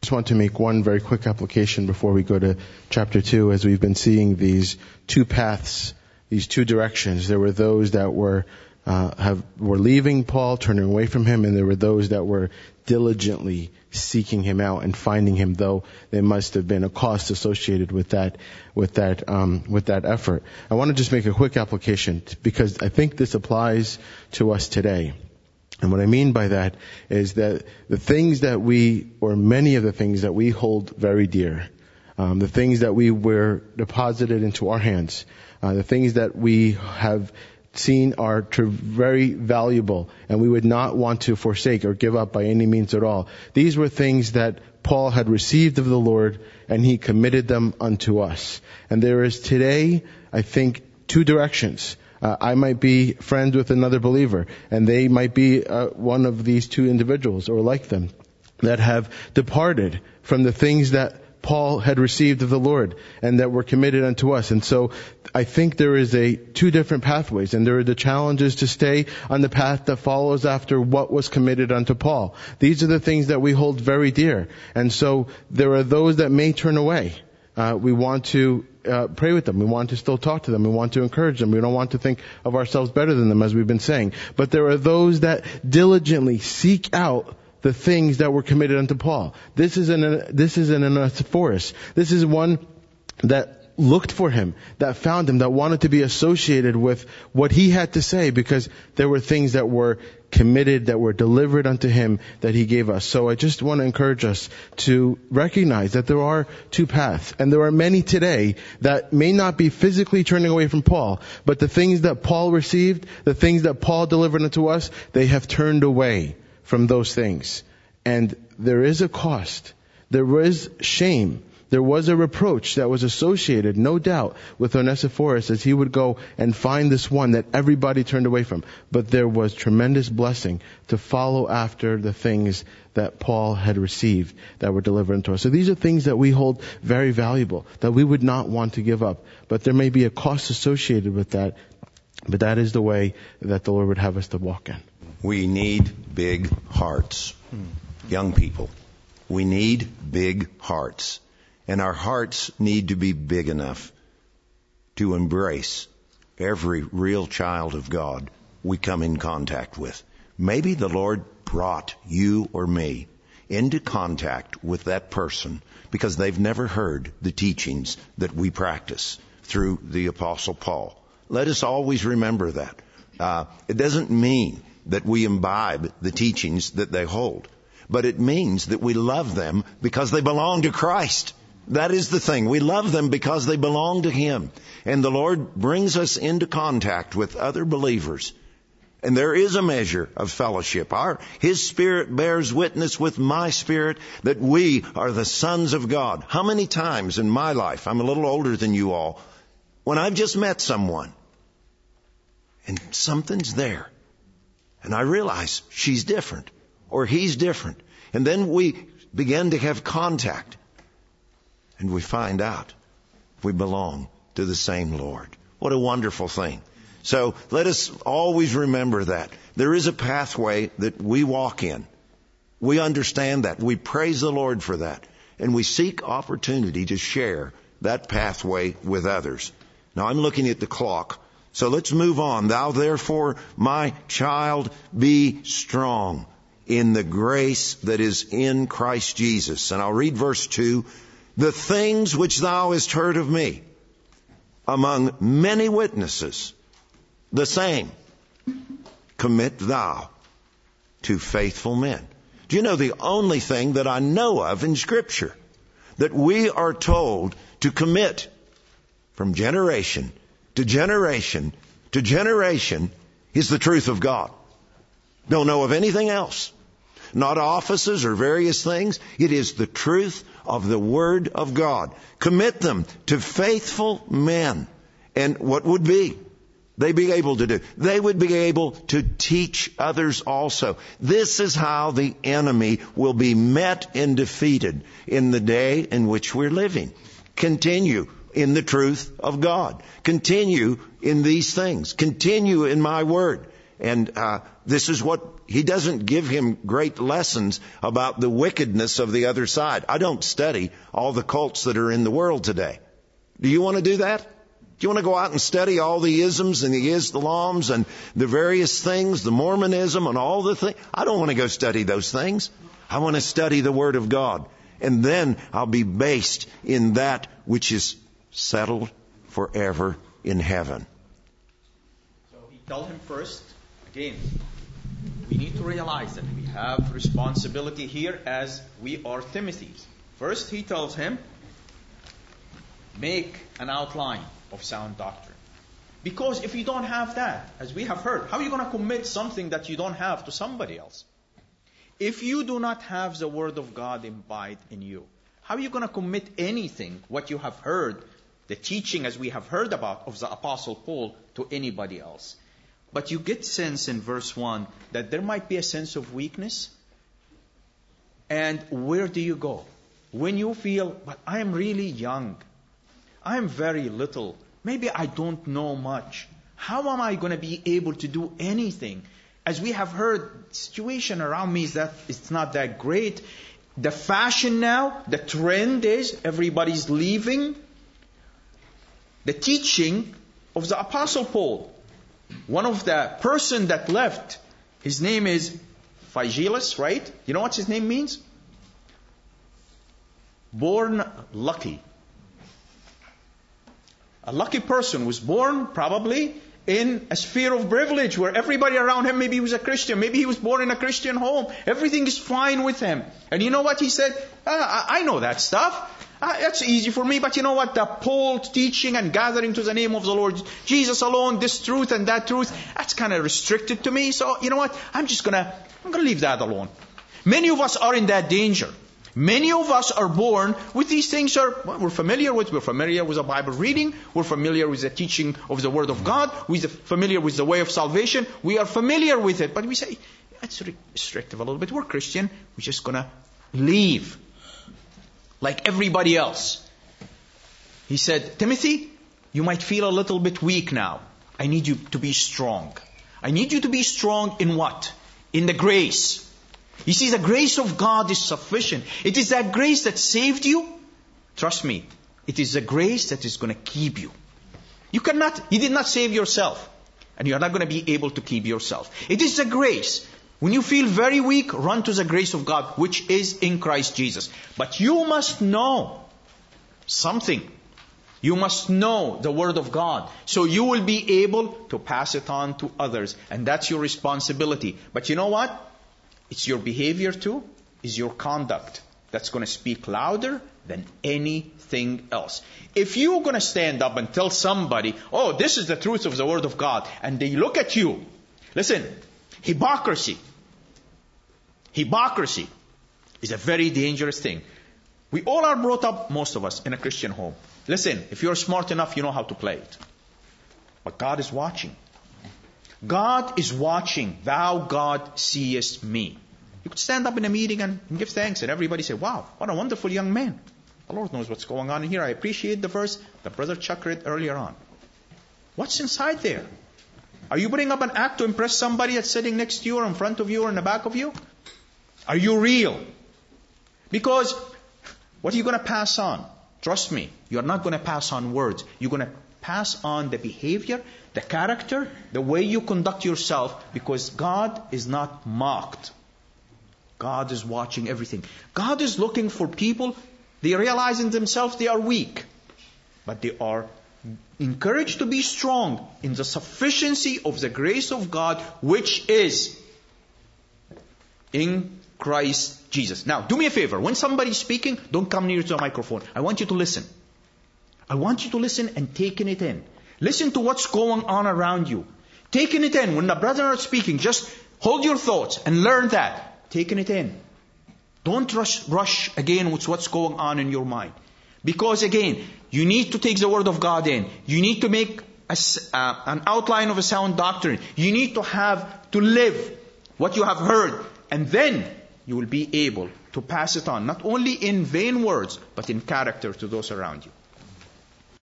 just want to make one very quick application before we go to chapter 2, as we've been seeing these two paths, these two directions. There were those that were leaving Paul, turning away from him, and there were those that were diligently seeking him out and finding him, though there must have been a cost associated with that effort. I want to just make a quick application because I think this applies to us today. And what I mean by that is that the things that many of the things that we hold very dear, the things that we were deposited into our hands, the things that we have seen are very valuable and we would not want to forsake or give up by any means at all. These were things that Paul had received of the Lord, and he committed them unto us. And there is today, I think, two directions. I might be friends with another believer, and they might be one of these two individuals or like them that have departed from the things that Paul had received of the Lord and that were committed unto us. And so I think there is two different pathways, and there are the challenges to stay on the path that follows after what was committed unto Paul. These are the things that we hold very dear. And so there are those that may turn away. We want to pray with them. We want to still talk to them. We want to encourage them. We don't want to think of ourselves better than them, as we've been saying. But there are those that diligently seek out the things that were committed unto Paul. This is an Onesiphorus. This is one that looked for him, that found him, that wanted to be associated with what he had to say, because there were things that were committed, that were delivered unto him, that he gave us. So I just want to encourage us to recognize that there are two paths, and there are many today that may not be physically turning away from Paul, but the things that Paul received, the things that Paul delivered unto us, they have turned away from those things. And there is a cost. There was shame. There was a reproach that was associated, no doubt, with Onesiphorus as he would go and find this one that everybody turned away from. But there was tremendous blessing to follow after the things that Paul had received that were delivered unto us. So these are things that we hold very valuable, that we would not want to give up. But there may be a cost associated with that. But that is the way that the Lord would have us to walk in. We need big hearts. Young people, we need big hearts. And our hearts need to be big enough to embrace every real child of God we come in contact with. Maybe the Lord brought you or me into contact with that person because they've never heard the teachings that we practice through the Apostle Paul. Let us always remember that. It doesn't mean that we imbibe the teachings that they hold, but it means that we love them because they belong to Christ. That is the thing. We love them because they belong to Him. And the Lord brings us into contact with other believers. And there is a measure of fellowship. His Spirit bears witness with my spirit that we are the sons of God. How many times in my life, I'm a little older than you all, when I've just met someone and something's there, and I realize she's different or he's different. And then we begin to have contact. And we find out we belong to the same Lord. What a wonderful thing. So let us always remember that. There is a pathway that we walk in. We understand that. We praise the Lord for that. And we seek opportunity to share that pathway with others. Now I'm looking at the clock. So let's move on. Thou therefore, my child, be strong in the grace that is in Christ Jesus. And I'll read verse 2. The things which thou hast heard of me among many witnesses, the same commit thou to faithful men. Do you know the only thing that I know of in Scripture that we are told to commit from generation to generation to generation is the truth of God? Don't know of anything else. Not offices or various things. It is the truth of the Word of God. Commit them to faithful men. And what would they be able to do? They would be able to teach others also. This is how the enemy will be met and defeated in the day in which we're living. Continue in the truth of God. Continue in these things. Continue in my Word. And He doesn't give him great lessons about the wickedness of the other side. I don't study all the cults that are in the world today. Do you want to do that? Do you want to go out and study all the isms and the Islams and the various things, the Mormonism and all the things? I don't want to go study those things. I want to study the Word of God. And then I'll be based in that which is settled forever in heaven. So he told him first, again, we need to realize that we have responsibility here as we are Timothy's. First he tells him, make an outline of sound doctrine. Because if you don't have that, as we have heard, how are you going to commit something that you don't have to somebody else? If you do not have the Word of God imbibed in you, how are you going to commit anything, what you have heard, the teaching as we have heard about of the Apostle Paul, to anybody else? But you get sense in verse 1 that there might be a sense of weakness. And where do you go? When you feel, but I am really young. I am very little. Maybe I don't know much. How am I going to be able to do anything? As we have heard, the situation around me is that it's not that great. The fashion now, the trend is everybody's leaving the teaching of the Apostle Paul. One of the person that left, his name is Phygellus, right? You know what his name means? Born lucky. A lucky person was born probably in a sphere of privilege where everybody around him, maybe he was a Christian, maybe he was born in a Christian home. Everything is fine with him. And you know what he said? I know that stuff. That's easy for me, but you know what? The Paul teaching and gathering to the name of the Lord Jesus alone, this truth and that truth, that's kind of restricted to me. So you know what? I'm gonna leave that alone. Many of us are in that danger. Many of us are born with these things we're familiar with. We're familiar with the Bible reading. We're familiar with the teaching of the Word of God. We're familiar with the way of salvation. We are familiar with it. But we say, it's restrictive a little bit. We're Christian. We're just going to leave like everybody else. He said, Timothy, you might feel a little bit weak now. I need you to be strong. I need you to be strong in what? In the grace. You see, the grace of God is sufficient. It is that grace that saved you. Trust me, it is the grace that is going to keep you. You did not save yourself. And you are not going to be able to keep yourself. It is the grace. When you feel very weak, run to the grace of God, which is in Christ Jesus. But you must know something. You must know the Word of God. So you will be able to pass it on to others. And that's your responsibility. But you know what? It's your behavior too, is your conduct that's going to speak louder than anything else. If you're going to stand up and tell somebody, oh, this is the truth of the Word of God, and they look at you, listen, hypocrisy is a very dangerous thing. We all are brought up, most of us, in a Christian home. Listen, if you're smart enough, you know how to play it. But God is watching. God is watching. Thou, God, seest me. You could stand up in a meeting and give thanks, and everybody say, wow, what a wonderful young man. The Lord knows what's going on in here. I appreciate the verse that Brother Chuck read earlier on. What's inside there? Are you putting up an act to impress somebody that's sitting next to you or in front of you or in the back of you? Are you real? Because what are you going to pass on? Trust me, you're not going to pass on words. You're going to pass on the behavior, the character, the way you conduct yourself, because God is not mocked. God is watching everything. God is looking for people, they realize in themselves they are weak, but they are encouraged to be strong in the sufficiency of the grace of God, which is in Christ Jesus. Now, do me a favor. When somebody's speaking, don't come near to the microphone. I want you to listen. I want you to listen and taking it in. Listen to what's going on around you. Taking it in. When the brethren are speaking, just hold your thoughts and learn that. Taking it in. Don't rush again with what's going on in your mind. Because again, you need to take the Word of God in. You need to make an outline of a sound doctrine. You need to have to live what you have heard. And then you will be able to pass it on, not only in vain words, but in character to those around you.